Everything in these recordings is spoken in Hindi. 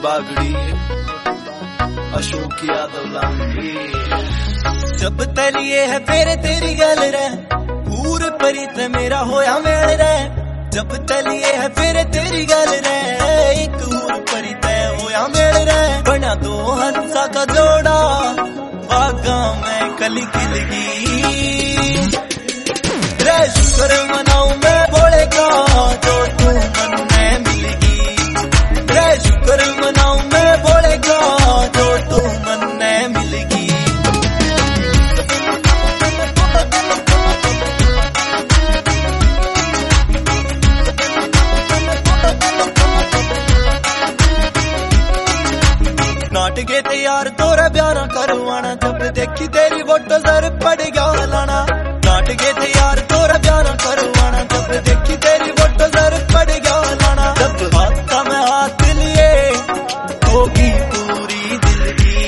बागड़ी अशोक यादव लांगी। जब तलिए है फेरे तेरी गल रे पूर परी ते मेरा होया मेल रे। जब तलिए है फेरे तेरी गल रे एक हूर परी ते होया मेल रे। बना दो हंसा का जोड़ा बागा में कली खिलगी रे। शुक्र मनाऊं मैं बोले का जो तू मन में मिलेगी रे। शुक्र मनाऊं मैं बोले का जो तू मन में मिलेगी। नाटके तैयार तोरा ब्याह करवाना जब देखी तेरी फोटो सर पड़ गया लाना। नाटके तैयार तोरा ब्याह करवाना जब देखी तेरी फोटो सर पड़ गया लाना। जब हाथ में हाथ लिए होगी पूरी दिल की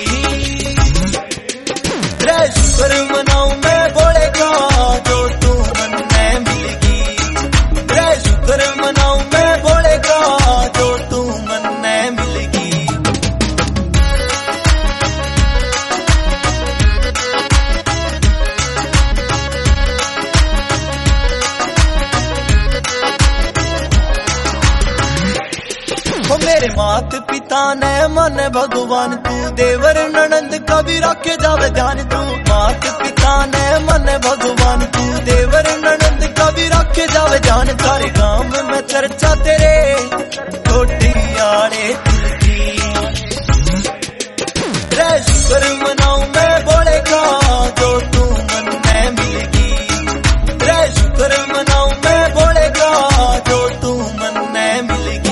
रे। शुक्र मनाऊं मैं बोले का जो तू मन में मिलेगी रे। शुक्र मनाऊं मैं बोले का जो तू मन में मिलेगी। मेरे मात पिता ने मन भगवान तू देवर ननंद कभी रखे जावे ध्यान तू। मात पिता ने मन भगवान तू देवर ननंद कभी रखे जावे ध्यान। सारे गांव में चर्चा तेरे छोटी यारे दिल की रे। शुक्र मनाऊं मैं बोले का जो तू मन में मिलेगी रे। शुक्र मनाऊं मैं बोले का जो तू मन में मिलेगी।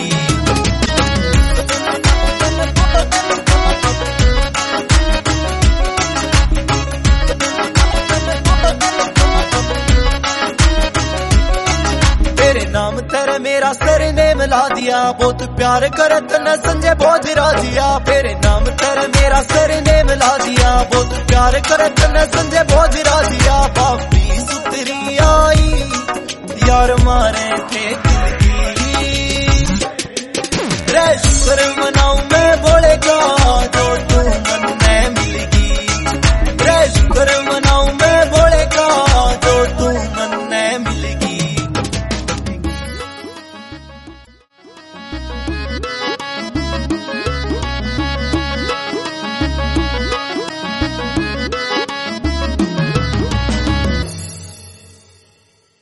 नाम तेरे मेरा सरने मिला दिया बहुत प्यार करे तने संजय बोझ राजिया। तेरे नाम तेरे मेरा सरने मिला दिया बहुत प्यार करे तने संजय बोझ राजिया। बापी सुतरी आई यार मारे थे दिल